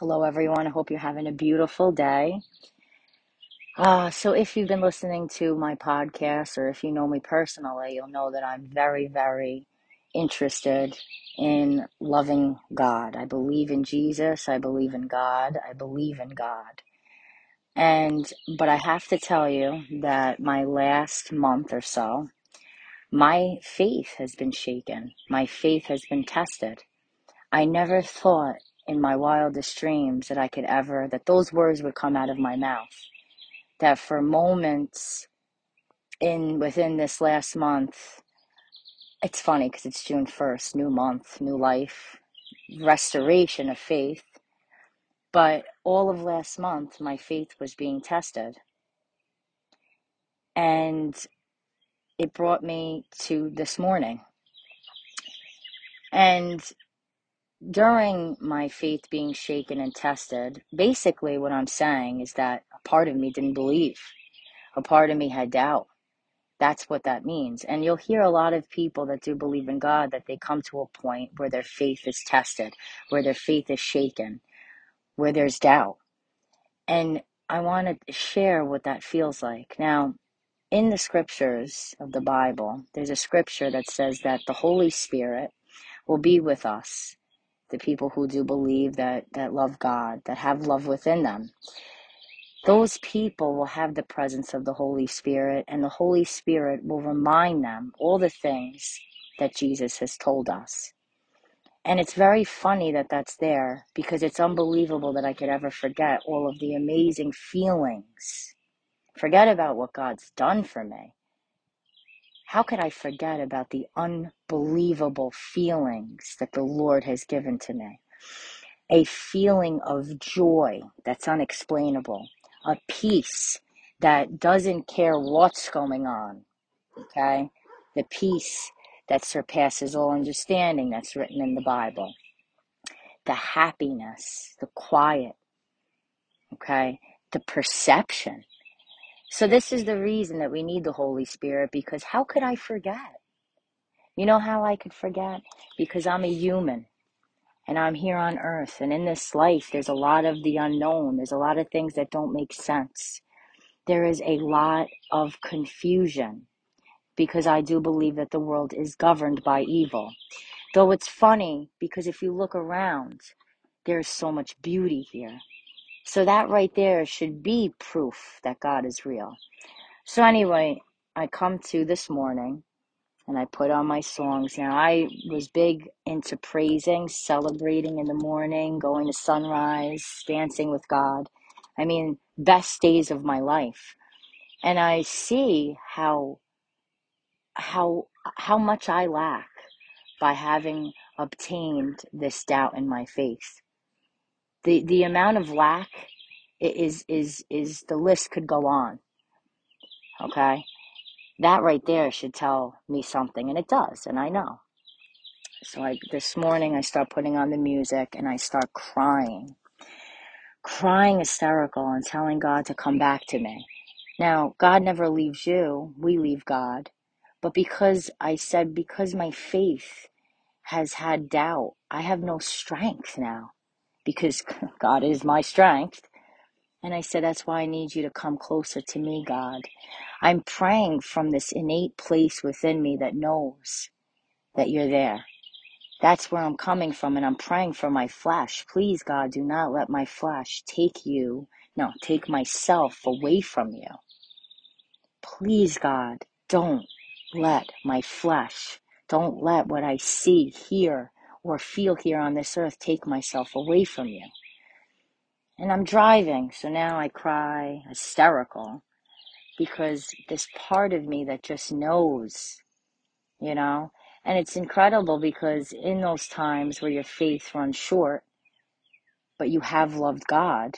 Hello, everyone. I hope you're having a beautiful day. So if you've been listening to my podcast or if you know me personally, you'll know that I'm very, very interested in loving God. I believe in Jesus. I believe in God. I believe in God. But I have to tell you that my last month or so, my faith has been shaken. My faith has been tested. I never thought in my wildest dreams that that those words would come out of my mouth. That for moments within this last month, it's funny because it's June 1st, new month, new life, restoration of faith. But all of last month, my faith was being tested. And it brought me to this morning. And during my faith being shaken and tested, basically what I'm saying is that a part of me didn't believe. A part of me had doubt. That's what that means. And you'll hear a lot of people that do believe in God that they come to a point where their faith is tested, where their faith is shaken, where there's doubt. And I want to share what that feels like. Now, in the scriptures of the Bible, there's a scripture that says that the Holy Spirit will be with us, the people who do believe that love God, that have love within them. Those people will have the presence of the Holy Spirit, and the Holy Spirit will remind them all the things that Jesus has told us. And it's very funny that that's there, because it's unbelievable that I could ever forget all of the amazing feelings. Forget about what God's done for me. How could I forget about the unbelievable feelings that the Lord has given to me? A feeling of joy that's unexplainable, a peace that doesn't care what's going on, okay? The peace that surpasses all understanding that's written in the Bible. The happiness, the quiet, okay? The perception. So this is the reason that we need the Holy Spirit, because how could I forget? You know how I could forget? Because I'm a human. And I'm here on earth, and in this life, there's a lot of the unknown. There's a lot of things that don't make sense. There is a lot of confusion, because I do believe that the world is governed by evil. Though it's funny, because if you look around, there's so much beauty here. So that right there should be proof that God is real. So anyway, I come to this morning, and I put on my songs. Now, I was big into praising, celebrating in the morning, going to sunrise, dancing with God. I mean, best days of my life. And I see how much I lack by having obtained this doubt in my faith. The amount of lack is the list could go on. Okay? That right there should tell me something, and it does, and I know. So this morning I start putting on the music and I start crying hysterical and telling God to come back to me. Now, God never leaves you, we leave God. But because my faith has had doubt, I have no strength now, because God is my strength. And I said, that's why I need you to come closer to me, God. I'm praying from this innate place within me that knows that you're there. That's where I'm coming from, and I'm praying for my flesh. Please, God, do not let my flesh take myself away from you. Please, God, don't let don't let what I see, hear, or feel here on this earth take myself away from you. And I'm driving, so now I cry hysterical, because this part of me that just knows, you know. And it's incredible, because in those times where your faith runs short, but you have loved God,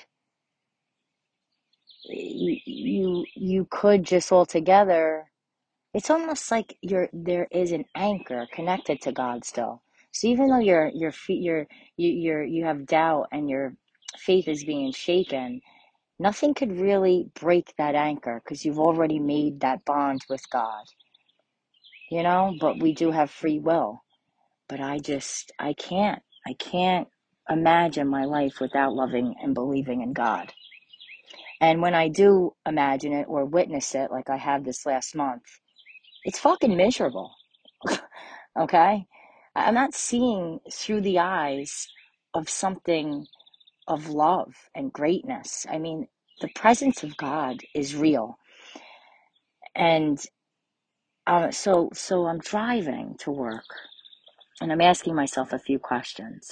you could just altogether, it's almost like there is an anchor connected to God still. So even though you have doubt and your faith is being shaken, nothing could really break that anchor, because you've already made that bond with God. You know, but we do have free will. But I can't imagine my life without loving and believing in God. And when I do imagine it or witness it, like I have this last month, it's fucking miserable. Okay? I'm not seeing through the eyes of something of love and greatness. I mean, the presence of God is real. And so I'm driving to work and I'm asking myself a few questions.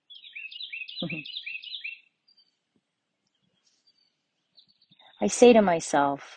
I say to myself,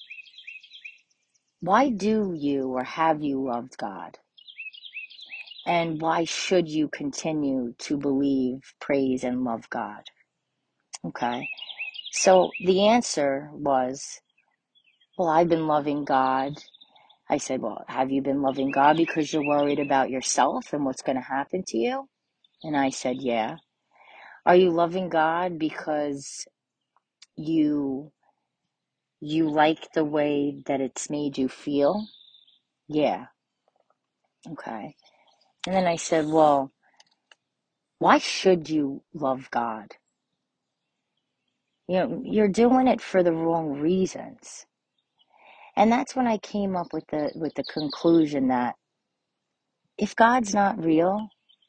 why do you or have you loved God? And why should you continue to believe, praise, and love God? Okay. So the answer was, well, I've been loving God. I said, well, have you been loving God because you're worried about yourself and what's going to happen to you? And I said, yeah. Are you loving God because you like the way that it's made you feel? Yeah. Okay. And then I said, well, why should you love God? You know, you're doing it for the wrong reasons. And that's when I came up with the conclusion that if God's not real,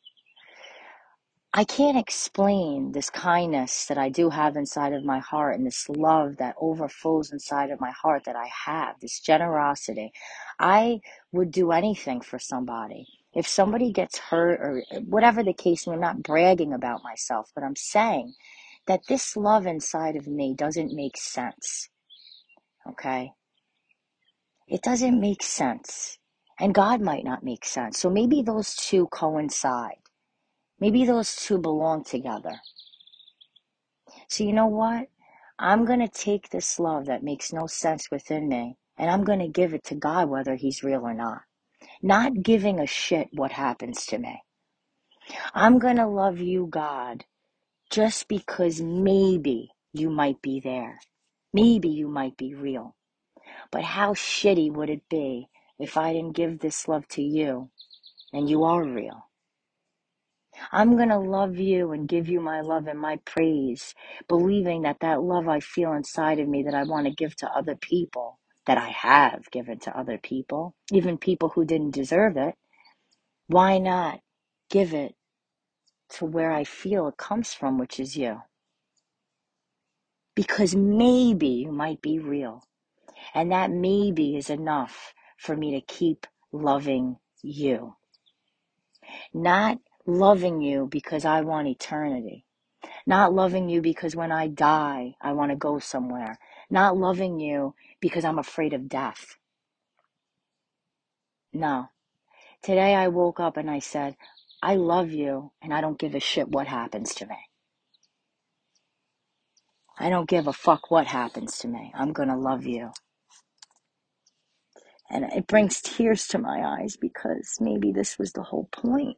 I can't explain this kindness that I do have inside of my heart and this love that overflows inside of my heart that I have, this generosity. I would do anything for somebody. If somebody gets hurt or whatever the case, and I'm not bragging about myself, but I'm saying that this love inside of me doesn't make sense. Okay? It doesn't make sense. And God might not make sense. So maybe those two coincide. Maybe those two belong together. So you know what? I'm going to take this love that makes no sense within me and I'm going to give it to God whether he's real or not. Not giving a shit what happens to me. I'm going to love you, God, just because maybe you might be there. Maybe you might be real. But how shitty would it be if I didn't give this love to you and you are real? I'm going to love you and give you my love and my praise, believing that that love I feel inside of me that I want to give to other people, that I have given to other people, even people who didn't deserve it. Why not give it to where I feel it comes from, which is you? Because maybe you might be real. And that maybe is enough for me to keep loving you. Not loving you because I want eternity. Not loving you because when I die, I want to go somewhere. Not loving you because I'm afraid of death. No. Today I woke up and I said, I love you and I don't give a shit what happens to me. I don't give a fuck what happens to me. I'm going to love you. And it brings tears to my eyes because maybe this was the whole point.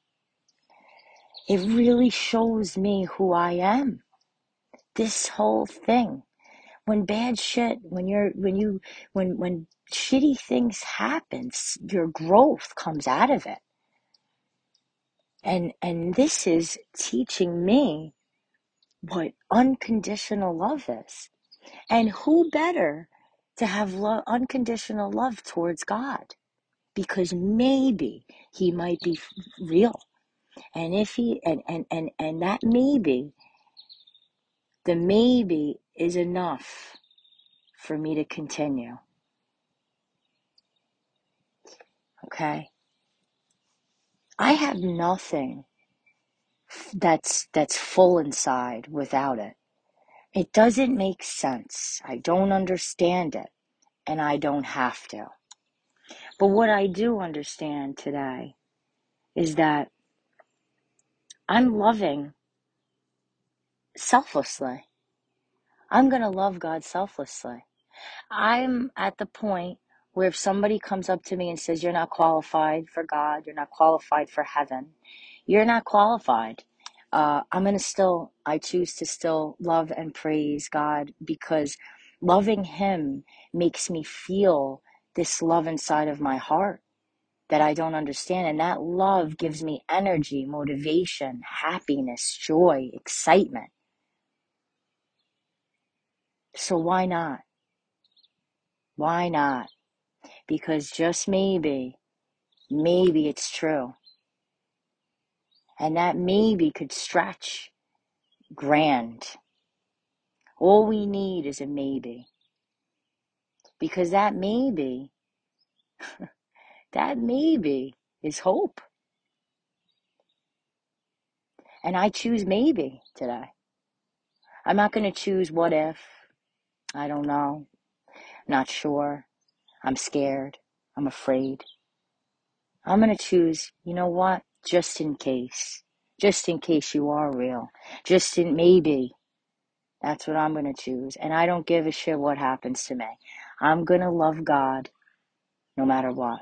It really shows me who I am. This whole thing. When bad shit, when shitty things happen, your growth comes out of it. And this is teaching me what unconditional love is. And who better to have unconditional love towards God? Because maybe he might be real. And if he and that maybe, the maybe is enough for me to continue. Okay? I have nothing that's full inside without it. It doesn't make sense. I don't understand it, and I don't have to. But what I do understand today is that I'm loving selflessly. I'm going to love God selflessly. I'm at the point where if somebody comes up to me and says, you're not qualified for God, you're not qualified for heaven, you're not qualified. I choose to still love and praise God because loving him makes me feel this love inside of my heart. that I don't understand. And that love gives me energy, motivation, happiness, joy, excitement. So why not? Why not? Because just maybe it's true. And that maybe could stretch grand. All we need is a maybe. Because that maybe is hope. And I choose maybe today. I'm not going to choose what if. I don't know. Not sure. I'm scared. I'm afraid. I'm going to choose, you know what? Just in case. Just in case you are real. Just in maybe. That's what I'm going to choose. And I don't give a shit what happens to me. I'm going to love God no matter what.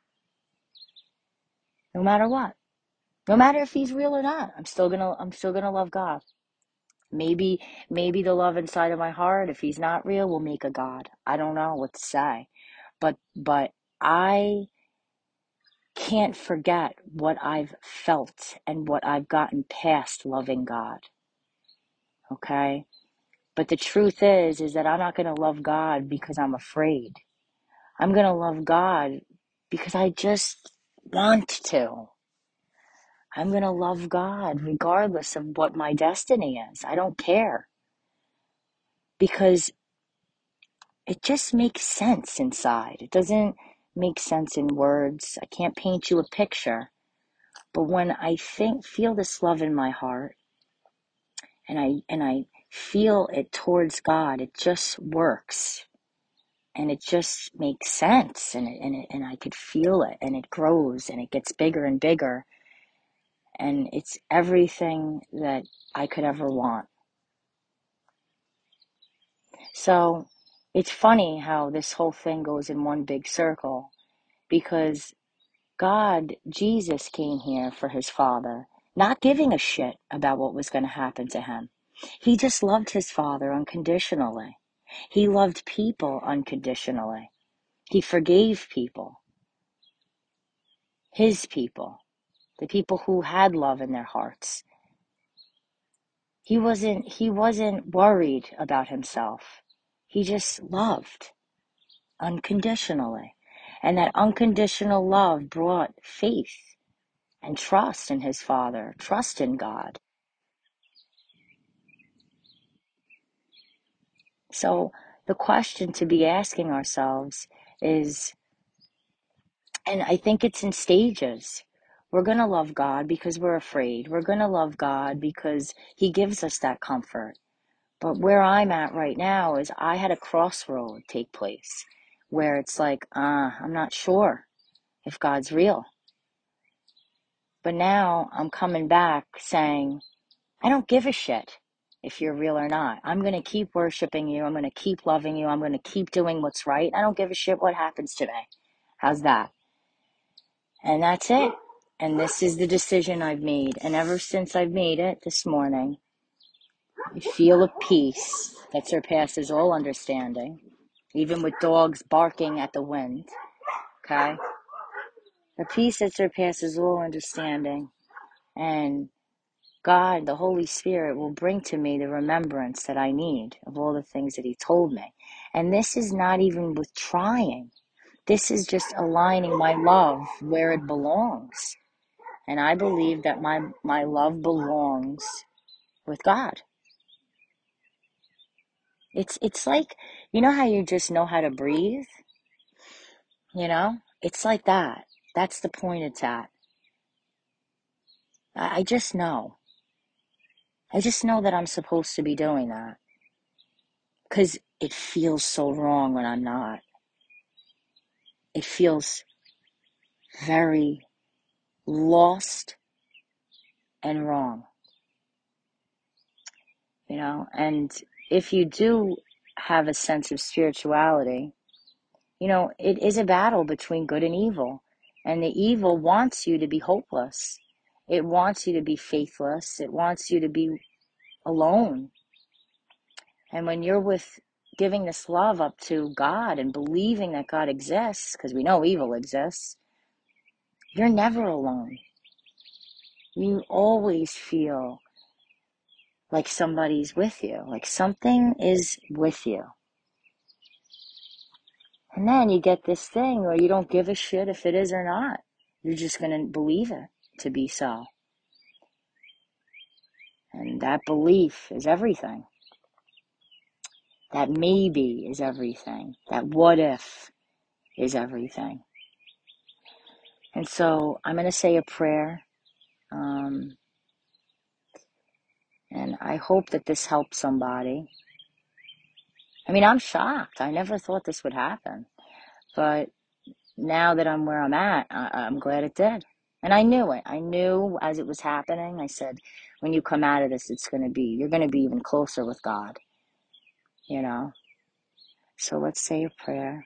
No matter what. No matter if he's real or not. I'm still going to love God. Maybe the love inside of my heart, if he's not real, will make a God. I don't know what to say. But I can't forget what I've felt and what I've gotten past loving God. Okay? But the truth is that I'm not going to love God because I'm afraid. I'm going to love God because I just want to. I'm going to love God regardless of what my destiny is. I don't care. Because it just makes sense inside. It doesn't make sense in words. I can't paint you a picture. But when I feel this love in my heart, and I feel it towards God, it just works. And it just makes sense, and I could feel it, and it grows, and it gets bigger and bigger, and it's everything that I could ever want. So it's funny how this whole thing goes in one big circle, because God, Jesus, came here for his Father, not giving a shit about what was going to happen to him. He just loved his Father unconditionally. He loved people unconditionally. He forgave people, his people, the people who had love in their hearts. He wasn't worried about himself. He just loved unconditionally. And that unconditional love brought faith and trust in his Father, trust in God. So the question to be asking ourselves is, and I think it's in stages. We're going to love God because we're afraid. We're going to love God because he gives us that comfort. But where I'm at right now is I had a crossroad take place where it's like, I'm not sure if God's real. But now I'm coming back saying, I don't give a shit if you're real or not. I'm going to keep worshiping you. I'm going to keep loving you. I'm going to keep doing what's right. I don't give a shit what happens to me. How's that? And that's it. And this is the decision I've made. And ever since I've made it this morning, I feel a peace that surpasses all understanding, even with dogs barking at the wind. Okay? A peace that surpasses all understanding. And God, the Holy Spirit, will bring to me the remembrance that I need of all the things that he told me. And this is not even with trying. This is just aligning my love where it belongs. And I believe that my love belongs with God. It's like, you know how you just know how to breathe? You know? It's like that. That's the point it's at. I just know. I just know that I'm supposed to be doing that. Because it feels so wrong when I'm not. It feels very lost and wrong. You know? And if you do have a sense of spirituality, you know, it is a battle between good and evil. And the evil wants you to be hopeless. It wants you to be faithless. It wants you to be alone. And when you're with giving this love up to God and believing that God exists, because we know evil exists, You're never alone. You always feel like somebody's with you, like something is with you. And then you get this thing where you don't give a shit if it is or not. You're just going to believe it to be so. And that belief is everything. That maybe is everything. That what if is everything. And so I'm going to say a prayer. And I hope that this helps somebody. I mean, I'm shocked. I never thought this would happen. But now that I'm where I'm at, I'm glad it did. And I knew it. I knew as it was happening. I said, when you come out of this, you're going to be even closer with God, you know? So let's say a prayer.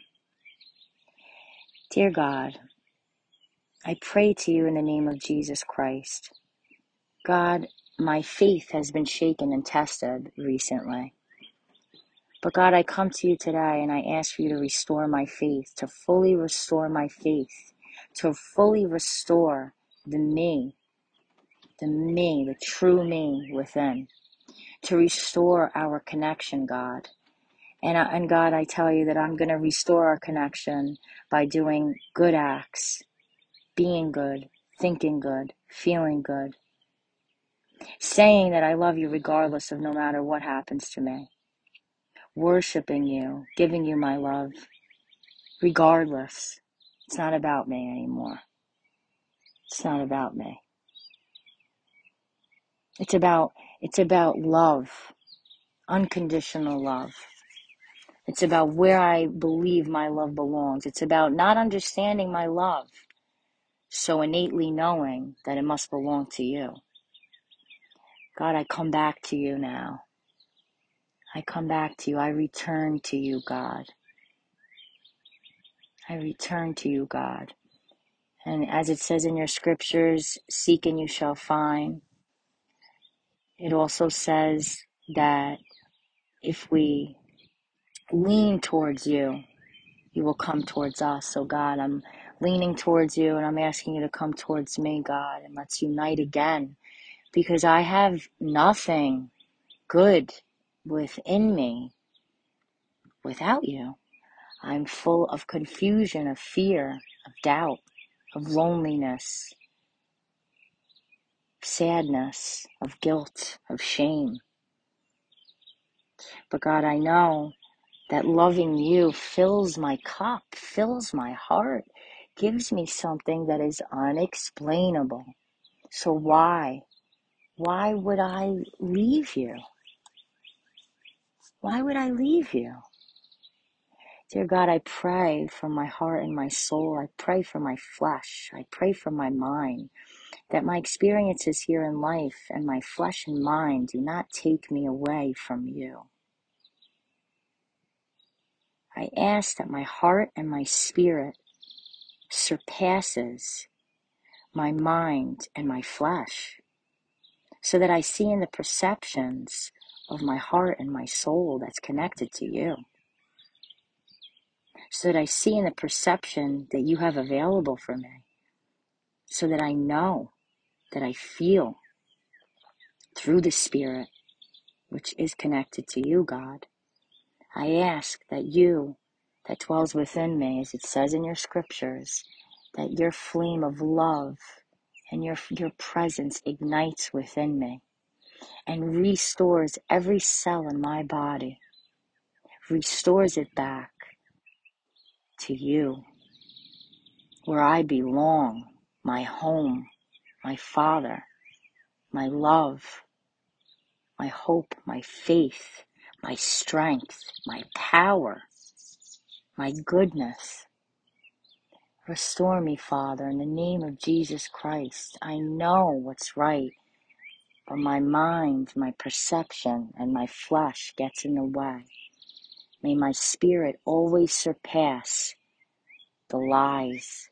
Dear God, I pray to you in the name of Jesus Christ. God, my faith has been shaken and tested recently. But God, I come to you today and I ask for you to restore my faith, to fully restore my faith, to fully restore the true me within, to restore our connection, God. And God, I tell you that I'm going to restore our connection by doing good acts, being good, thinking good, feeling good, saying that I love you regardless of no matter what happens to me, worshiping you, giving you my love, regardless. It's not about me anymore. It's not about me. It's about love, unconditional love. It's about where I believe my love belongs. It's about not understanding my love, so innately knowing that it must belong to you. God, I come back to you now. I come back to you. I return to you, God. I return to you, God. And as it says in your scriptures, seek and you shall find. It also says that if we lean towards you, you will come towards us. So God, I'm leaning towards you and I'm asking you to come towards me, God, and let's unite again, because I have nothing good within me without you. I'm full of confusion, of fear, of doubt, of loneliness, sadness, of guilt, of shame. But God, I know that loving you fills my cup, fills my heart, gives me something that is unexplainable. So why? Why would I leave you? Why would I leave you? Dear God, I pray for my heart and my soul. I pray for my flesh. I pray for my mind, that my experiences here in life and my flesh and mind do not take me away from you. I ask that my heart and my spirit surpasses my mind and my flesh, so that I see in the perceptions of my heart and my soul that's connected to you, so that I see in the perception that you have available for me, so that I know, that I feel through the Spirit, which is connected to you, God. I ask that you, that dwells within me, as it says in your scriptures, that your flame of love and your presence ignites within me and restores every cell in my body, restores it back to you, where I belong, my home, my Father, my love, my hope, my faith, my strength, my power, my goodness. Restore me, Father, in the name of Jesus Christ. I know what's right, but my mind, my perception, and my flesh gets in the way. May my spirit always surpass the lies.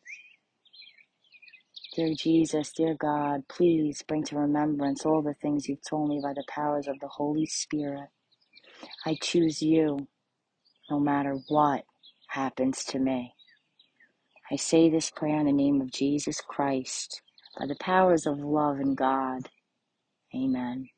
Dear Jesus, dear God, please bring to remembrance all the things you've told me by the powers of the Holy Spirit. I choose you no matter what happens to me. I say this prayer in the name of Jesus Christ, by the powers of love and God. Amen.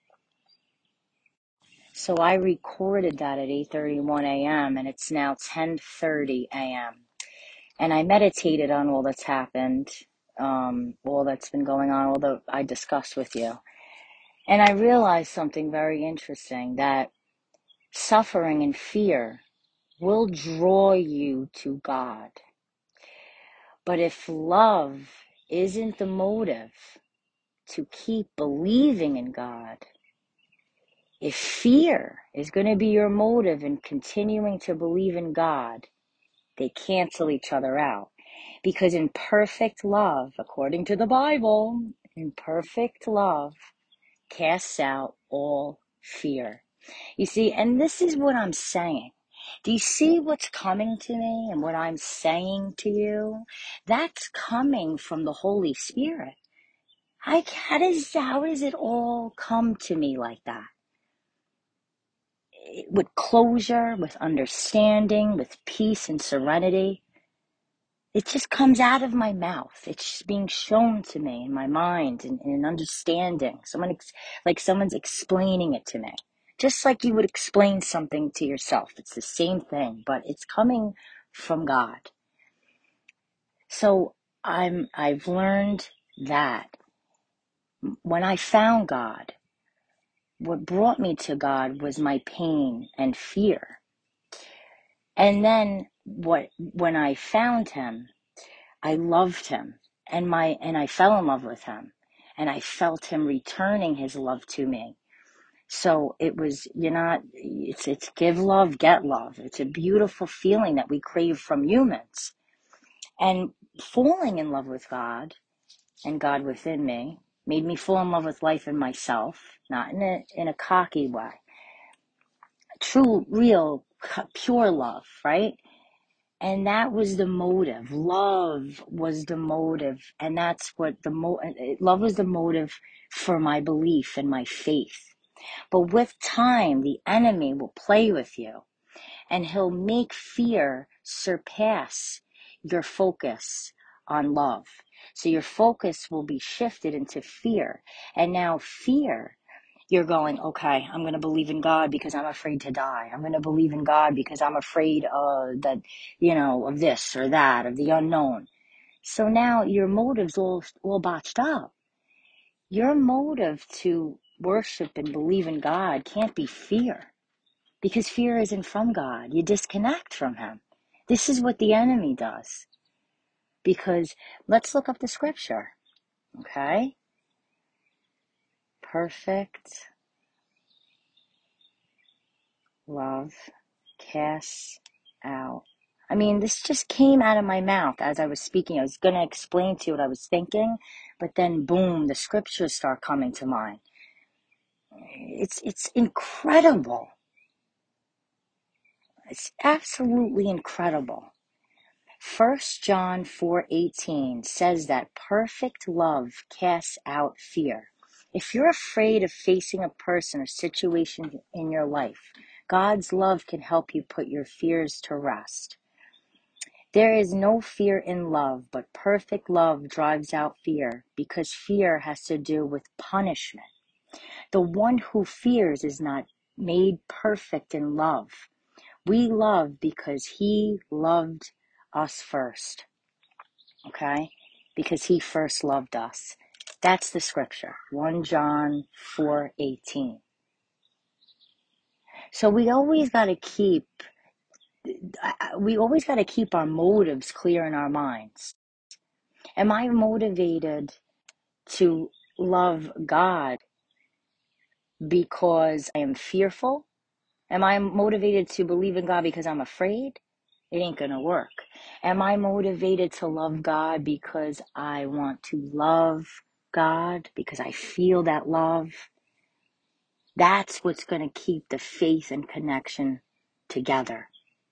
So I recorded that at 8:31 a.m. and it's now 10:30 a.m. And I meditated on all that's happened, all that's been going on, all that I discussed with you. And I realized something very interesting, that suffering and fear will draw you to God. But if love isn't the motive to keep believing in God, if fear is going to be your motive in continuing to believe in God, they cancel each other out. Because in perfect love, according to the Bible, in perfect love casts out all fear. You see, and this is what I'm saying. Do you see what's coming to me and what I'm saying to you? That's coming from the Holy Spirit. How does it all come to me like that? With closure, with understanding, with peace and serenity. It just comes out of my mouth. It's just being shown to me in my mind and in understanding. Like someone's explaining it to me. Just like you would explain something to yourself. It's the same thing, but it's coming from God. So I've learned that when I found God, what brought me to God was my pain and fear. And then when I found him, I loved him and I fell in love with him, and I felt him returning his love to me. So it's give love, get love. It's a beautiful feeling that we crave from humans. And falling in love with God and God within me made me fall in love with life and myself, not in a cocky way. True, real, pure love, right? And that was the motive. Love was the motive. And that's what love was the motive for my belief and my faith. But with time, the enemy will play with you, and he'll make fear surpass your focus on love. So your focus will be shifted into fear. And now fear, you're going, okay, I'm going to believe in God because I'm afraid to die. I'm going to believe in God because I'm afraid of this or that, of the unknown. So now your motive's all botched up. Your motive to worship and believe in God can't be fear, because fear isn't from God. You disconnect from him. This is what the enemy does. Because let's look up the scripture, okay? Perfect love casts out. I mean, this just came out of my mouth as I was speaking. I was going to explain to you what I was thinking, but then boom, the scriptures start coming to mind. It's incredible. It's absolutely incredible. 1 John 4:18 says that perfect love casts out fear. If you're afraid of facing a person or situation in your life, God's love can help you put your fears to rest. There is no fear in love, but perfect love drives out fear, because fear has to do with punishment. The one who fears is not made perfect in love. We love because he loved us first, okay? Because he first loved us. That's the scripture, 1 John 4:18. So we always got to keep our motives clear in our minds. Am I motivated to love God because I am fearful? Am I motivated to believe in God because I'm afraid? It ain't gonna work. Am I motivated to love God because I want to love God, because I feel that love? That's what's gonna keep the faith and connection together.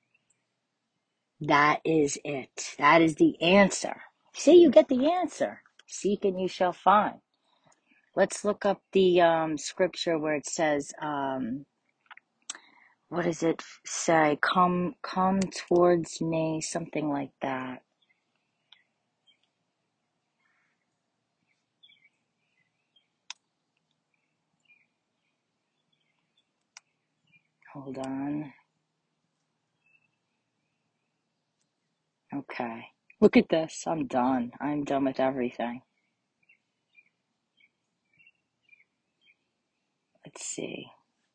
That is it. That is the answer. See, you get the answer. Seek and you shall find. Let's look up the scripture where it says, what does it say? Come towards me, something like that. Hold on. Okay. Look at this. I'm done. I'm done with everything. Let's see.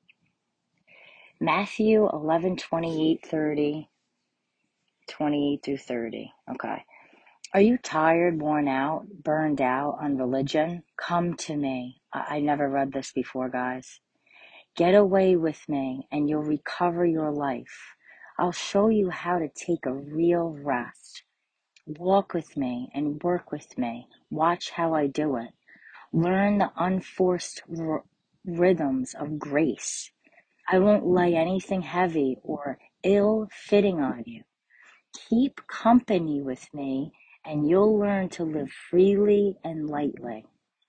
Matthew 11, 28, 30, 28 through 30. Okay. Are you tired, worn out, burned out on religion? Come to me. I never read this before, guys. Get away with me and you'll recover your life. I'll show you how to take a real rest. Walk with me and work with me. Watch how I do it. Learn the unforced rhythms of grace. I won't lay anything heavy or ill-fitting on you. Keep company with me and you'll learn to live freely and lightly.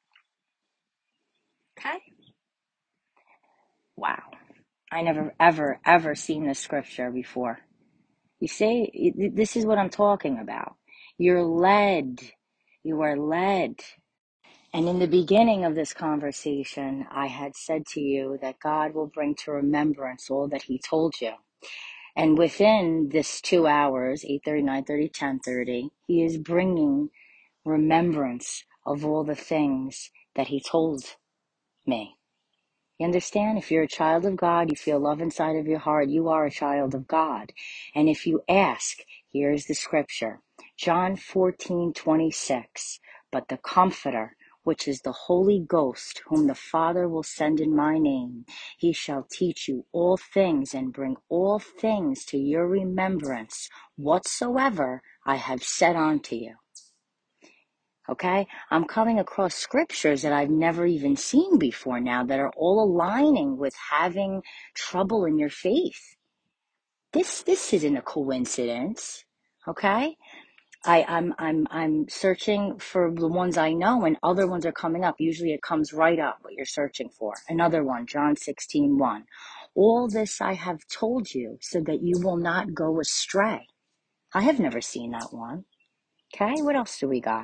Okay? Wow. I never, ever, ever seen this scripture before. You see, this is what I'm talking about. You're led. You are led. And in the beginning of this conversation, I had said to you that God will bring to remembrance all that he told you. And within this 2 hours, 8:30, 9:30, 10:30, he is bringing remembrance of all the things that he told me. You understand? If you're a child of God, you feel love inside of your heart, you are a child of God. And if you ask, here's the scripture, John 14:26, but the Comforter, which is the Holy Ghost, whom the Father will send in my name, he shall teach you all things and bring all things to your remembrance, whatsoever I have said unto you. Okay, I'm coming across scriptures that I've never even seen before now that are all aligning with having trouble in your faith. This isn't a coincidence. Okay, I'm searching for the ones I know, and other ones are coming up. Usually, it comes right up what you're searching for. Another one, John 16:1. All this I have told you, so that you will not go astray. I have never seen that one. Okay, what else do we got?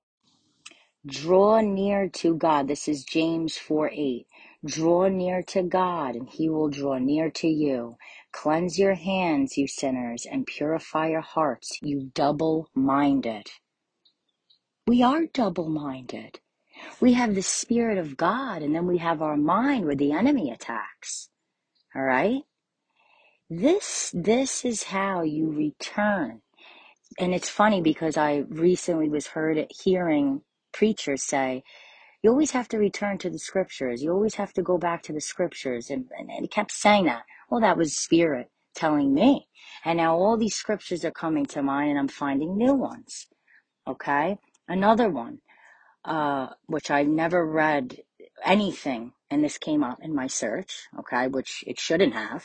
Draw near to God. This is James 4:8. Draw near to God, and he will draw near to you. Cleanse your hands, you sinners, and purify your hearts, you double-minded. We are double-minded. We have the Spirit of God, and then we have our mind where the enemy attacks. All right? This is how you return. And it's funny because I recently was hearing preachers say, you always have to return to the scriptures. You always have to go back to the scriptures. And he kept saying that. Well, that was Spirit telling me. And now all these scriptures are coming to mind and I'm finding new ones. Okay? Another one, which I never read anything, and this came up in my search, okay, which it shouldn't have.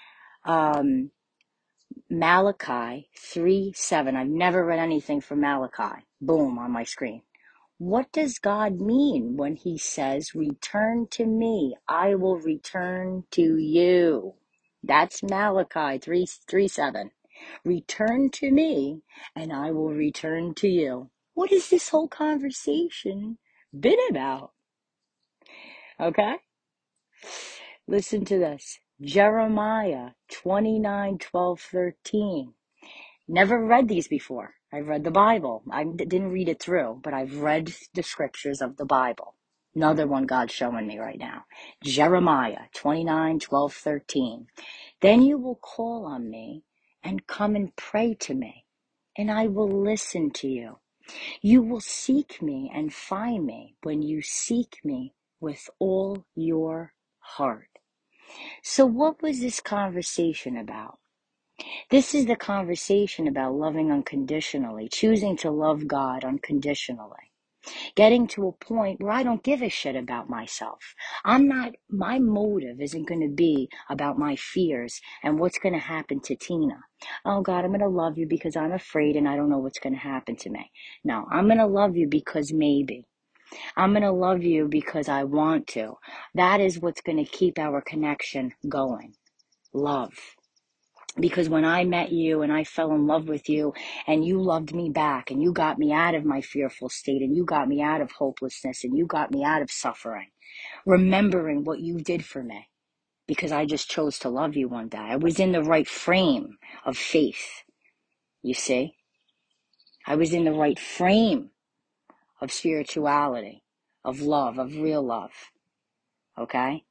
Malachi 3:7. I've never read anything from Malachi. Boom, on my screen. What does God mean when he says, return to me, I will return to you? That's Malachi 3:7. Return to me and I will return to you. What has this whole conversation been about? Okay? Listen to this. Jeremiah 29:12-13. Never read these before. I've read the Bible. I didn't read it through, but I've read the scriptures of the Bible. Another one God's showing me right now. Jeremiah 29:12-13. Then you will call on me and come and pray to me, and I will listen to you. You will seek me and find me when you seek me with all your heart. So what was this conversation about? This is the conversation about loving unconditionally, choosing to love God unconditionally, getting to a point where I don't give a shit about myself. My motive isn't going to be about my fears and what's going to happen to Tina. Oh God, I'm going to love you because I'm afraid and I don't know what's going to happen to me. No, I'm going to love you because maybe. I'm going to love you because I want to. That is what's going to keep our connection going. Love. Because when I met you and I fell in love with you and you loved me back and you got me out of my fearful state and you got me out of hopelessness and you got me out of suffering, remembering what you did for me. because I just chose to love you one day. I was in the right frame of faith, you see? I was in the right frame of spirituality, of love, of real love, okay?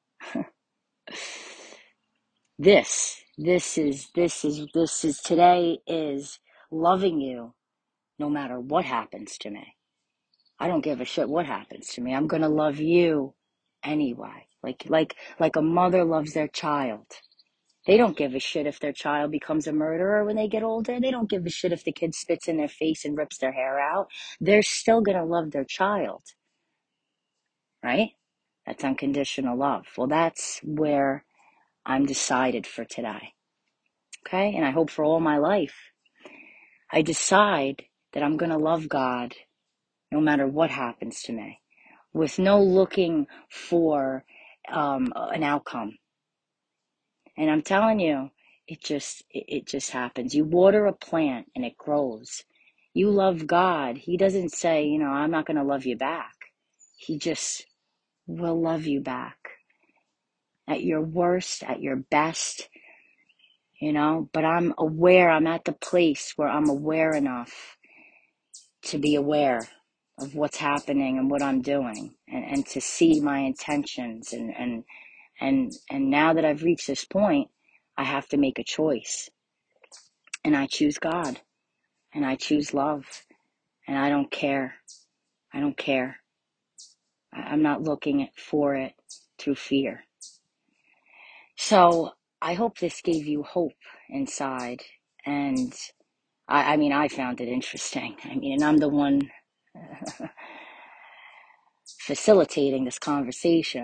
Today is loving you no matter what happens to me. I don't give a shit what happens to me. I'm going to love you anyway. Like a mother loves their child. They don't give a shit if their child becomes a murderer when they get older. They don't give a shit if the kid spits in their face and rips their hair out. They're still going to love their child, right? That's unconditional love. Well, that's where I'm decided for today, okay? And I hope for all my life. I decide that I'm going to love God no matter what happens to me, with no looking for an outcome. And I'm telling you, it just happens. You water a plant and it grows. You love God. He doesn't say, I'm not going to love you back. He just will love you back at your worst, at your best, but I'm aware. I'm at the place where I'm aware enough to be aware of what's happening and what I'm doing, and to see my intentions, and now that I've reached this point, I have to make a choice, and I choose God, and I choose love, and I don't care. I'm not looking for it through fear. So I hope this gave you hope inside, and I mean, I found it interesting. And I'm the one facilitating this conversation.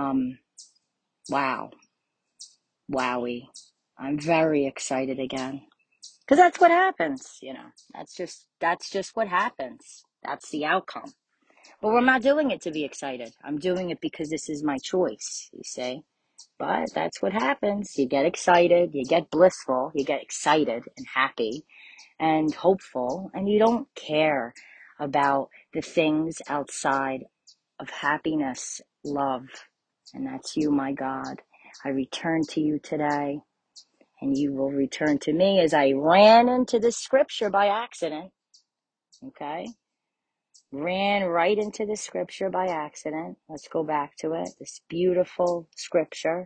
Wow. Wowie. I'm very excited again. Because that's what happens, That's just what happens. That's the outcome. But I'm not doing it to be excited. I'm doing it because this is my choice, you see? But that's what happens. You get excited, you get blissful, you get excited and happy and hopeful, and you don't care about the things outside of happiness, love. And that's you, my God. I return to you today, and you will return to me, as I ran into this scripture by accident. Okay? Ran right into the scripture by accident. Let's go back to it. This beautiful scripture.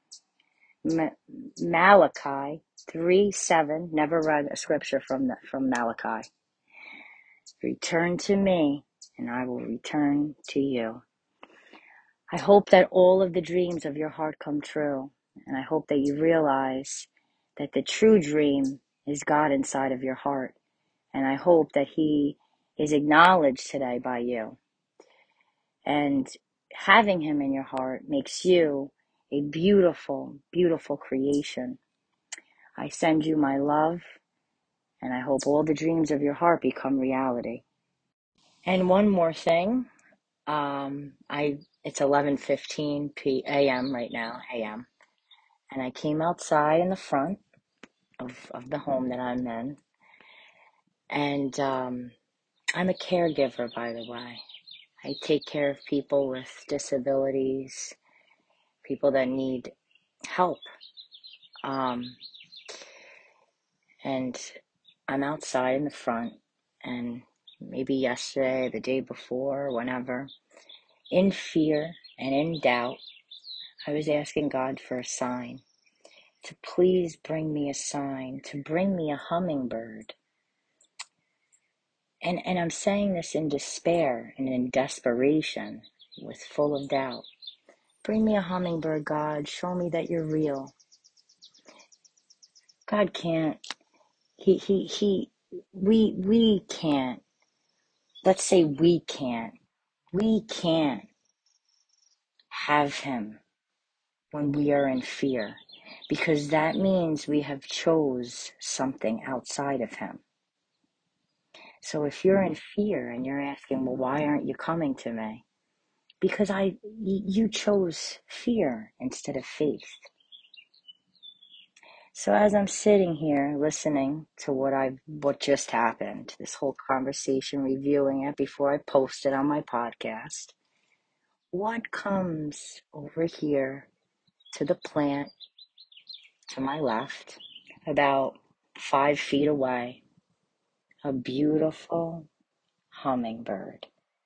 Malachi 3:7. Never read a scripture from Malachi. Return to me, and I will return to you. I hope that all of the dreams of your heart come true, and I hope that you realize that the true dream is God inside of your heart, and I hope that He is acknowledged today by you. And having Him in your heart makes you a beautiful, beautiful creation. I send you my love, and I hope all the dreams of your heart become reality. And one more thing, it's 11:15 a.m. right now, a.m. And I came outside in the front of the home that I'm in, and I'm a caregiver, by the way. I take care of people with disabilities, people that need help. And I'm outside in the front, and maybe yesterday, the day before, whenever, in fear and in doubt, I was asking God for a sign, to please bring me a sign, to bring me a hummingbird. And I'm saying this in despair and in desperation, with full of doubt. Bring me a hummingbird, God. Show me that you're real. God can't. We can't. Let's say we can't. We can't have him when we are in fear, because that means we have chose something outside of him. So if you're in fear and you're asking, well, why aren't you coming to me? Because you chose fear instead of faith. So as I'm sitting here listening to what just happened, this whole conversation, reviewing it before I post it on my podcast, what comes over here to the plant to my left, about 5 feet away, a beautiful hummingbird.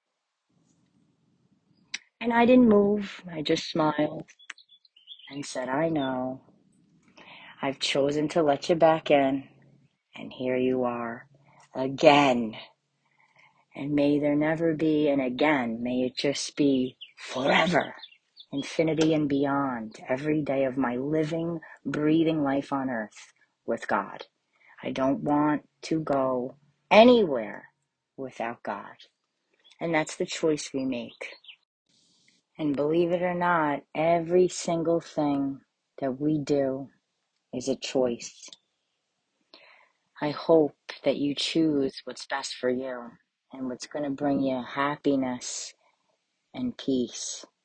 And I didn't move, I just smiled and said, I know, I've chosen to let you back in, and here you are again. And may there never be an again, may it just be forever, infinity and beyond, every day of my living, breathing life on earth with God. I don't want to go anywhere without God. And that's the choice we make. And believe it or not, every single thing that we do is a choice. I hope that you choose what's best for you and what's going to bring you happiness and peace.